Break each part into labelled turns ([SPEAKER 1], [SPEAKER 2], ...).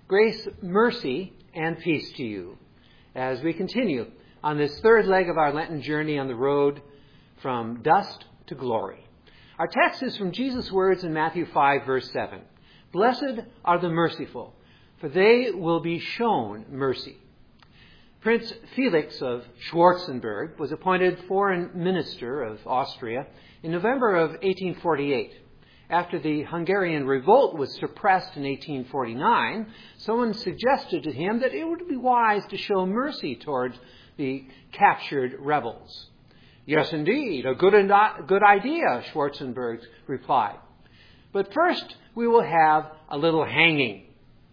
[SPEAKER 1] Grace, mercy, and peace to you as we continue on this third leg of our Lenten journey on the road from dust to glory. Our text is from Jesus' words in Matthew 5, verse 7. Blessed are the merciful, for they will be shown mercy. Prince Felix of Schwarzenberg was appointed foreign minister of Austria in November of 1848. After the Hungarian revolt was suppressed in 1849, someone suggested to him that it would be wise to show mercy towards the captured rebels. Yes, indeed, a good idea, Schwarzenberg replied. But first, we will have a little hanging.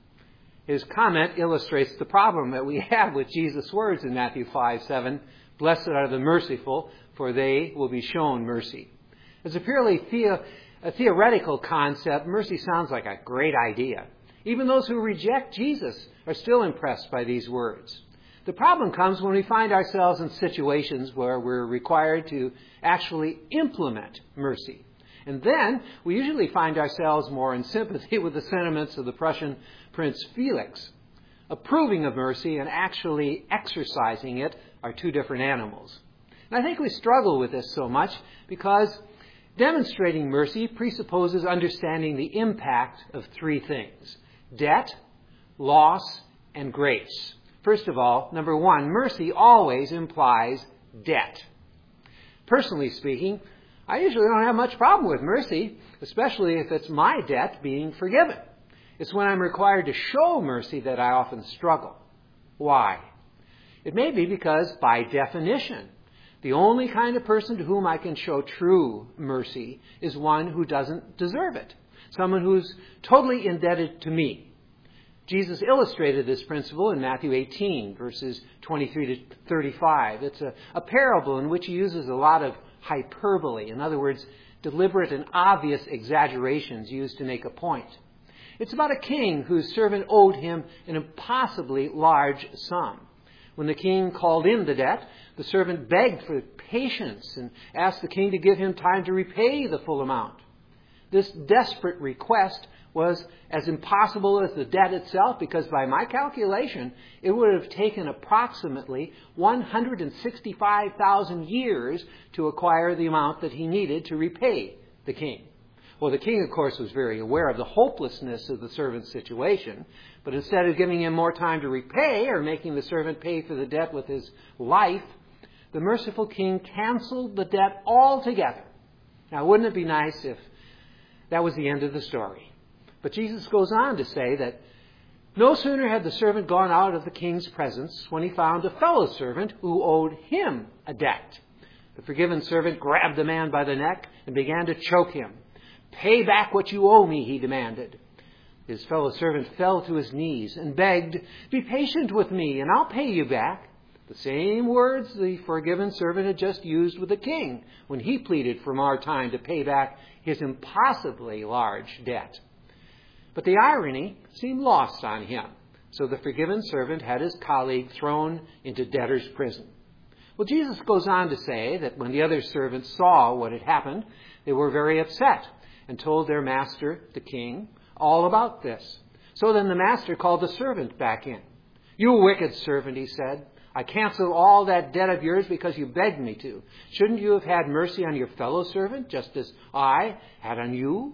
[SPEAKER 1] His comment illustrates the problem that we have with Jesus' words in Matthew 5:7. Blessed are the merciful, for they will be shown mercy. As a purely theoretical concept, mercy sounds like a great idea. Even those who reject Jesus are still impressed by these words. The problem comes when we find ourselves in situations where we're required to actually implement mercy. And then we usually find ourselves more in sympathy with the sentiments of the Prussian Prince Felix. Approving of mercy and actually exercising it are two different animals. And I think we struggle with this so much because demonstrating mercy presupposes understanding the impact of three things: debt, loss, and grace. First of all, number one, mercy always implies debt. Personally speaking, I usually don't have much problem with mercy, especially if it's my debt being forgiven. It's when I'm required to show mercy that I often struggle. Why? It may be because, by definition, the only kind of person to whom I can show true mercy is one who doesn't deserve it, someone who's totally indebted to me. Jesus illustrated this principle in Matthew 18, verses 23 to 35. It's a parable in which he uses a lot of hyperbole. In other words, deliberate and obvious exaggerations used to make a point. It's about a king whose servant owed him an impossibly large sum. When the king called in the debt, the servant begged for patience and asked the king to give him time to repay the full amount. This desperate request was as impossible as the debt itself, because by my calculation, it would have taken approximately 165,000 years to acquire the amount that he needed to repay the king. Well, the king, of course, was very aware of the hopelessness of the servant's situation, but instead of giving him more time to repay or making the servant pay for the debt with his life, the merciful king canceled the debt altogether. Now, wouldn't it be nice if that was the end of the story? But Jesus goes on to say that no sooner had the servant gone out of the king's presence when he found a fellow servant who owed him a debt. The forgiven servant grabbed the man by the neck and began to choke him. "Pay back what you owe me," he demanded. His fellow servant fell to his knees and begged, "Be patient with me and I'll pay you back." The same words the forgiven servant had just used with the king when he pleaded for more time to pay back his impossibly large debt. But the irony seemed lost on him, so the forgiven servant had his colleague thrown into debtor's prison. Well, Jesus goes on to say that when the other servants saw what had happened, they were very upset and told their master, the king, all about this. So then the master called the servant back in. "You wicked servant," he said, "I canceled all that debt of yours because you begged me to. Shouldn't you have had mercy on your fellow servant, just as I had on you?"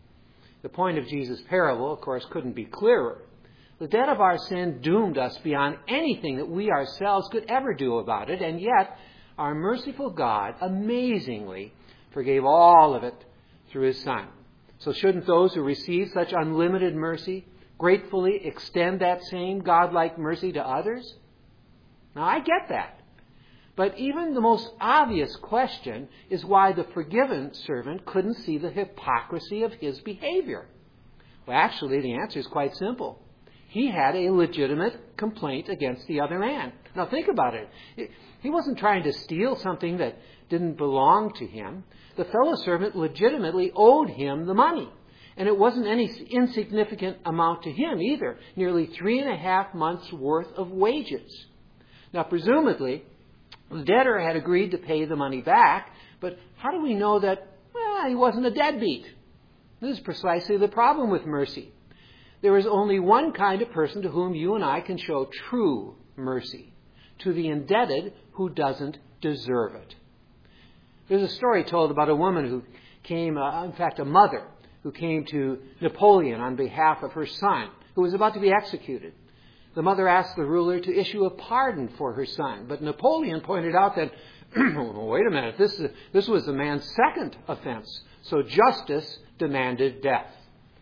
[SPEAKER 1] The point of Jesus' parable, of course, couldn't be clearer. The debt of our sin doomed us beyond anything that we ourselves could ever do about it, and yet our merciful God amazingly forgave all of it through his Son. So shouldn't those who receive such unlimited mercy gratefully extend that same godlike mercy to others? Now, I get that. But even the most obvious question is why the forgiven servant couldn't see the hypocrisy of his behavior. Well, actually, the answer is quite simple. He had a legitimate complaint against the other man. Now, think about it. He wasn't trying to steal something that didn't belong to him. The fellow servant legitimately owed him the money. And it wasn't any insignificant amount to him either. Nearly 3.5 months' worth of wages. Now, presumably, the debtor had agreed to pay the money back, but how do we know that, he wasn't a deadbeat? This is precisely the problem with mercy. there is only one kind of person to whom you and I can show true mercy, to the indebted who doesn't deserve it. There's a story told about a woman who came, in fact, a mother who came to Napoleon on behalf of her son, who was about to be executed. The mother asked the ruler to issue a pardon for her son, but Napoleon pointed out that, wait a minute, this was the man's second offense, so justice demanded death.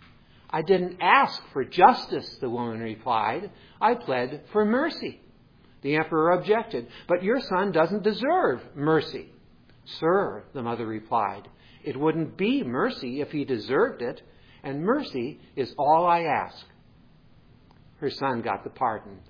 [SPEAKER 1] I didn't ask for justice, the woman replied. I pled for mercy. The emperor objected, but your son doesn't deserve mercy. Sir, the mother replied, it wouldn't be mercy if he deserved it, and mercy is all I ask. Her son got the pardon.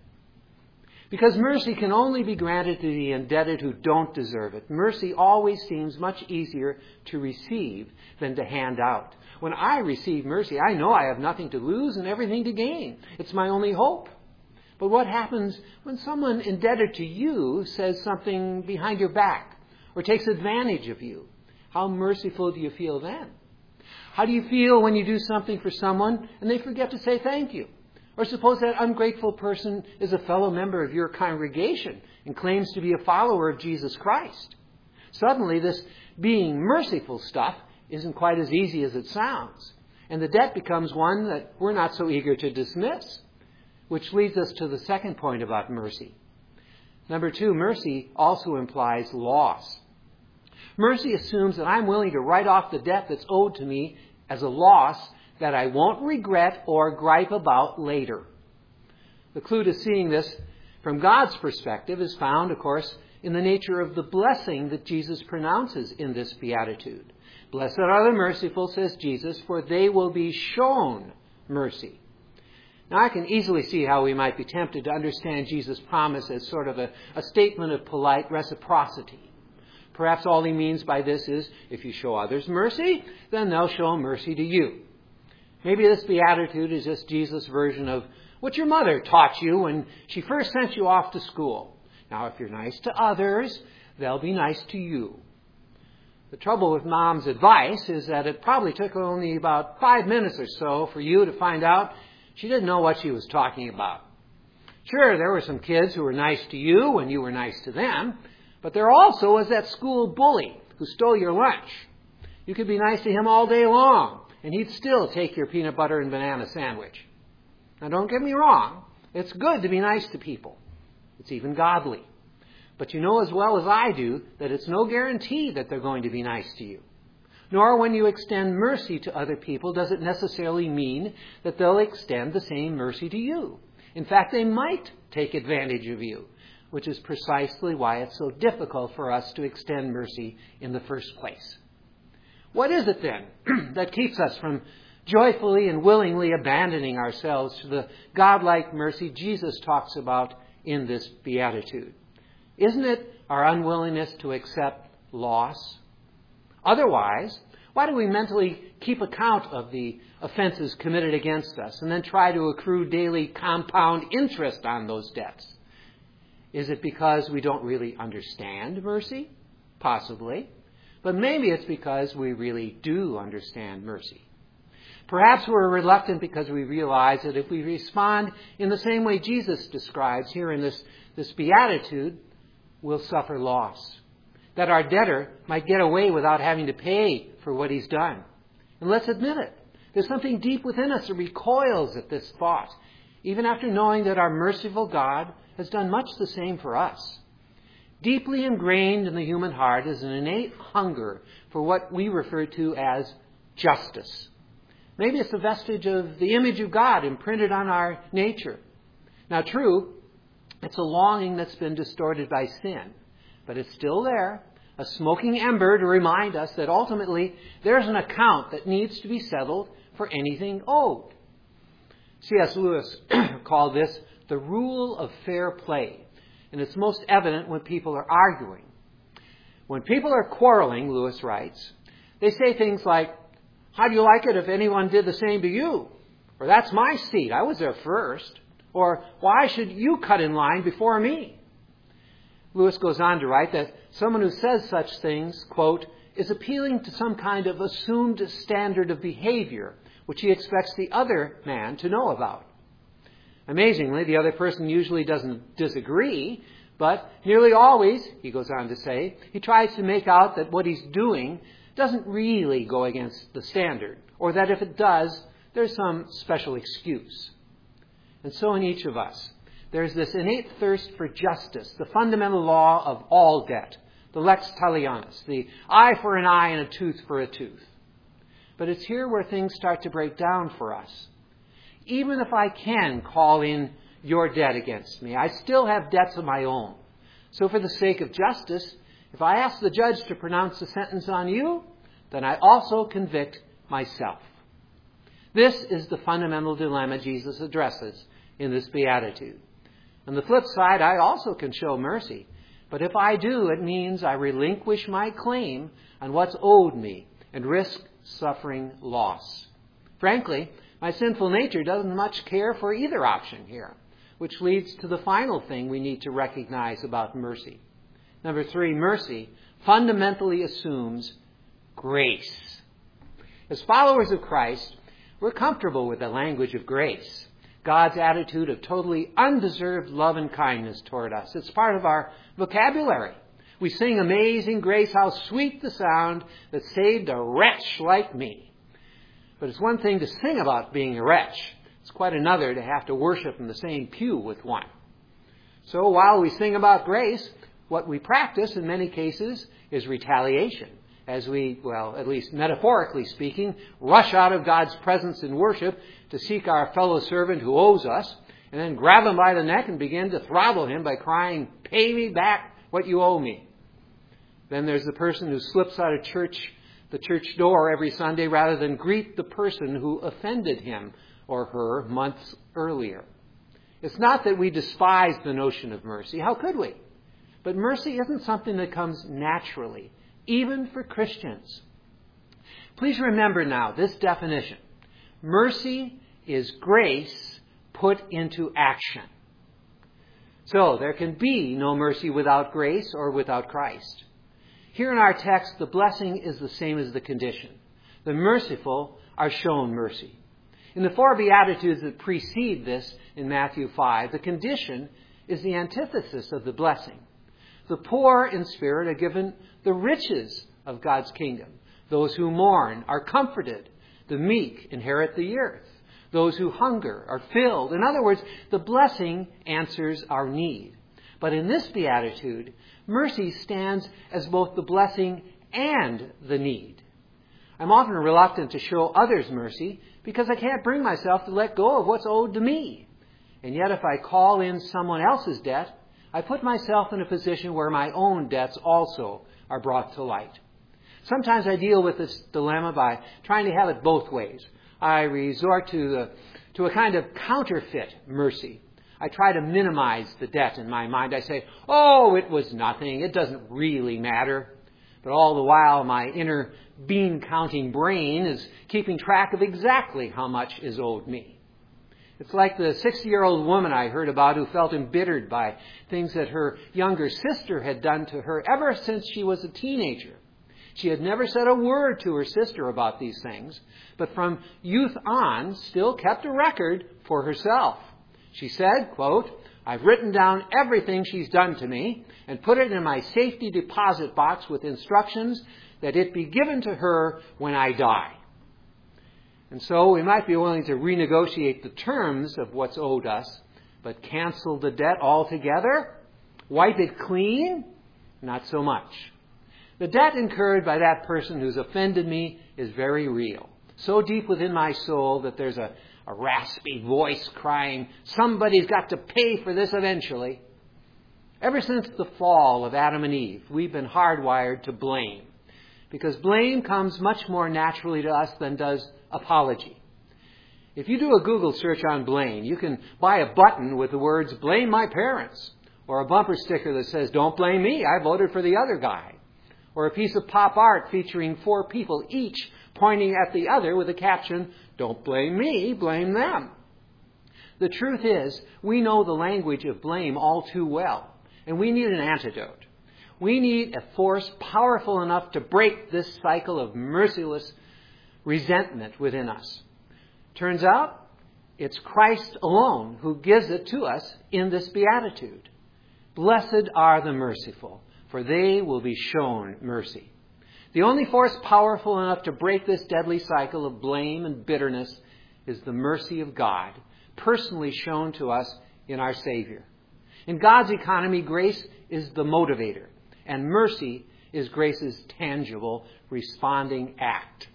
[SPEAKER 1] Because mercy can only be granted to the indebted who don't deserve it. Mercy always seems much easier to receive than to hand out. When I receive mercy, I know I have nothing to lose and everything to gain. It's my only hope. But what happens when someone indebted to you says something behind your back or takes advantage of you? How merciful do you feel then? How do you feel when you do something for someone and they forget to say thank you? Or suppose that ungrateful person is a fellow member of your congregation and claims to be a follower of Jesus Christ. Suddenly, this being merciful stuff isn't quite as easy as it sounds. And the debt becomes one that we're not so eager to dismiss. Which leads us to the second point about mercy. Number 2, mercy also implies loss. Mercy assumes that I'm willing to write off the debt that's owed to me as a loss that I won't regret or gripe about later. The clue to seeing this from God's perspective is found, of course, in the nature of the blessing that Jesus pronounces in this beatitude. Blessed are the merciful, says Jesus, for they will be shown mercy. Now, I can easily see how we might be tempted to understand Jesus' promise as sort of a statement of polite reciprocity. Perhaps all he means by this is, if you show others mercy, then they'll show mercy to you. Maybe this beatitude is just Jesus' version of what your mother taught you when she first sent you off to school. Now, if you're nice to others, they'll be nice to you. The trouble with Mom's advice is that it probably took only about 5 minutes or so for you to find out she didn't know what she was talking about. Sure, there were some kids who were nice to you when you were nice to them, but there also was that school bully who stole your lunch. You could be nice to him all day long, and he'd still take your peanut butter and banana sandwich. Now, don't get me wrong. It's good to be nice to people. It's even godly. But you know as well as I do that it's no guarantee that they're going to be nice to you. Nor when you extend mercy to other people does it necessarily mean that they'll extend the same mercy to you. In fact, they might take advantage of you, which is precisely why it's so difficult for us to extend mercy in the first place. What is it then that keeps us from joyfully and willingly abandoning ourselves to the godlike mercy Jesus talks about in this beatitude? Isn't it our unwillingness to accept loss? Otherwise, why do we mentally keep account of the offenses committed against us and then try to accrue daily compound interest on those debts? Is it because we don't really understand mercy? Possibly. But maybe it's because we really do understand mercy. Perhaps we're reluctant because we realize that if we respond in the same way Jesus describes here in this beatitude, we'll suffer loss. That our debtor might get away without having to pay for what he's done. And let's admit it. There's something deep within us that recoils at this thought, even after knowing that our merciful God has done much the same for us. Deeply ingrained in the human heart is an innate hunger for what we refer to as justice. Maybe it's a vestige of the image of God imprinted on our nature. Now, true, it's a longing that's been distorted by sin, but it's still there, a smoking ember to remind us that ultimately there's an account that needs to be settled for anything owed. C.S. Lewis called this the rule of fair play, and it's most evident when people are arguing. When people are quarreling, Lewis writes, they say things like, "How do you like it if anyone did the same to you?" Or, "That's my seat. I was there first." Or, "Why should you cut in line before me?" Lewis goes on to write that someone who says such things, quote, is appealing to some kind of assumed standard of behavior which he expects the other man to know about. Amazingly, the other person usually doesn't disagree, but nearly always, he goes on to say, he tries to make out that what he's doing doesn't really go against the standard, or that if it does, there's some special excuse. And so in each of us, there's this innate thirst for justice, the fundamental law of all debt, the lex talionis, the eye for an eye and a tooth for a tooth. But it's here where things start to break down for us. Even if I can call in your debt against me, I still have debts of my own. So for the sake of justice, if I ask the judge to pronounce a sentence on you, then I also convict myself. This is the fundamental dilemma Jesus addresses in this beatitude. On the flip side, I also can show mercy. But if I do, it means I relinquish my claim on what's owed me and risk suffering loss. Frankly, my sinful nature doesn't much care for either option here, which leads to the final thing we need to recognize about mercy. Number 3, mercy fundamentally assumes grace. As followers of Christ, we're comfortable with the language of grace, God's attitude of totally undeserved love and kindness toward us. It's part of our vocabulary. We sing Amazing Grace, how sweet the sound that saved a wretch like me. But it's one thing to sing about being a wretch. It's quite another to have to worship in the same pew with one. So while we sing about grace, what we practice in many cases is retaliation. As we, well, at least metaphorically speaking, rush out of God's presence in worship to seek our fellow servant who owes us, and then grab him by the neck and begin to throttle him by crying, "Pay me back what you owe me." Then there's the person who slips out of the church door every Sunday rather than greet the person who offended him or her months earlier. It's not that we despise the notion of mercy. How could we? But mercy isn't something that comes naturally, even for Christians. Please remember now this definition. Mercy is grace put into action. So there can be no mercy without grace or without Christ. Here in our text, the blessing is the same as the condition. The merciful are shown mercy. In the 4 Beatitudes that precede this in Matthew 5, the condition is the antithesis of the blessing. The poor in spirit are given the riches of God's kingdom. Those who mourn are comforted. The meek inherit the earth. Those who hunger are filled. In other words, the blessing answers our need. But in this beatitude, mercy stands as both the blessing and the need. I'm often reluctant to show others mercy because I can't bring myself to let go of what's owed to me. And yet if I call in someone else's debt, I put myself in a position where my own debts also are brought to light. Sometimes I deal with this dilemma by trying to have it both ways. I resort to a kind of counterfeit mercy. I try to minimize the debt in my mind. I say, "Oh, it was nothing. It doesn't really matter." But all the while, my inner bean-counting brain is keeping track of exactly how much is owed me. It's like the 60-year-old woman I heard about who felt embittered by things that her younger sister had done to her ever since she was a teenager. She had never said a word to her sister about these things, but from youth on still kept a record for herself. She said, quote, "I've written down everything she's done to me and put it in my safety deposit box with instructions that it be given to her when I die." And so we might be willing to renegotiate the terms of what's owed us, but cancel the debt altogether? Wipe it clean? Not so much. The debt incurred by that person who's offended me is very real. So deep within my soul that there's a raspy voice crying, "Somebody's got to pay for this eventually." Ever since the fall of Adam and Eve, we've been hardwired to blame, because blame comes much more naturally to us than does apology. If you do a Google search on blame, you can buy a button with the words, "Blame my parents," or a bumper sticker that says, "Don't blame me, I voted for the other guy," or a piece of pop art featuring 4 people each pointing at the other with a caption, "Don't blame me, blame them." The truth is, we know the language of blame all too well, and we need an antidote. We need a force powerful enough to break this cycle of merciless resentment within us. Turns out, it's Christ alone who gives it to us in this beatitude. Blessed are the merciful, for they will be shown mercy. The only force powerful enough to break this deadly cycle of blame and bitterness is the mercy of God, personally shown to us in our Savior. In God's economy, grace is the motivator, and mercy is grace's tangible, responding act.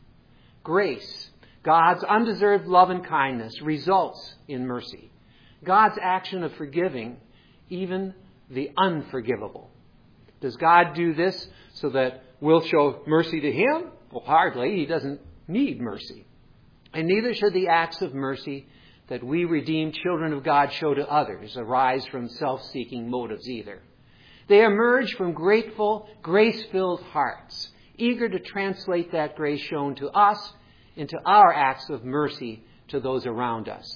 [SPEAKER 1] Grace, God's undeserved love and kindness, results in mercy. God's action of forgiving even the unforgivable. Does God do this so that we'll show mercy to Him? Well, hardly. He doesn't need mercy. And neither should the acts of mercy that we redeemed children of God show to others arise from self-seeking motives either. They emerge from grateful, grace-filled hearts, eager to translate that grace shown to us into our acts of mercy to those around us.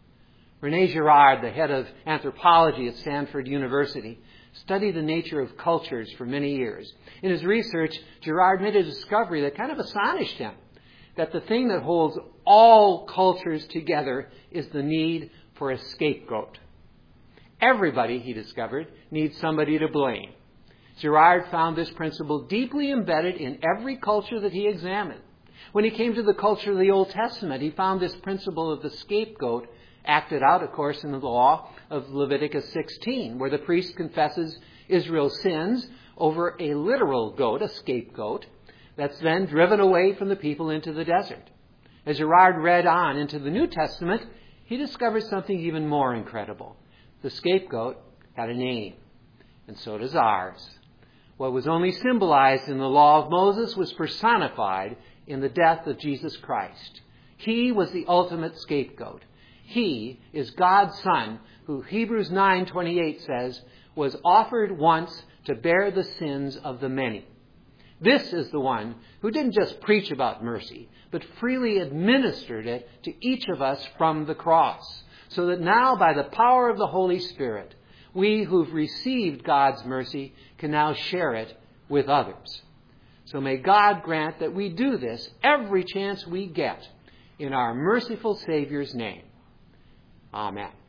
[SPEAKER 1] René Girard, the head of anthropology at Stanford University, studied the nature of cultures for many years. In his research, Girard made a discovery that kind of astonished him, that the thing that holds all cultures together is the need for a scapegoat. Everybody, he discovered, needs somebody to blame. Girard found this principle deeply embedded in every culture that he examined. When he came to the culture of the Old Testament, he found this principle of the scapegoat acted out, of course, in the law of Leviticus 16, where the priest confesses Israel's sins over a literal goat, a scapegoat, that's then driven away from the people into the desert. As Girard read on into the New Testament, he discovered something even more incredible. The scapegoat had a name, and so does ours. What was only symbolized in the law of Moses was personified in the death of Jesus Christ. He was the ultimate scapegoat. He is God's Son, who Hebrews 9:28 says, was offered once to bear the sins of the many. This is the one who didn't just preach about mercy, but freely administered it to each of us from the cross, so that now by the power of the Holy Spirit, we who've received God's mercy can now share it with others. So may God grant that we do this every chance we get in our merciful Savior's name. Amen.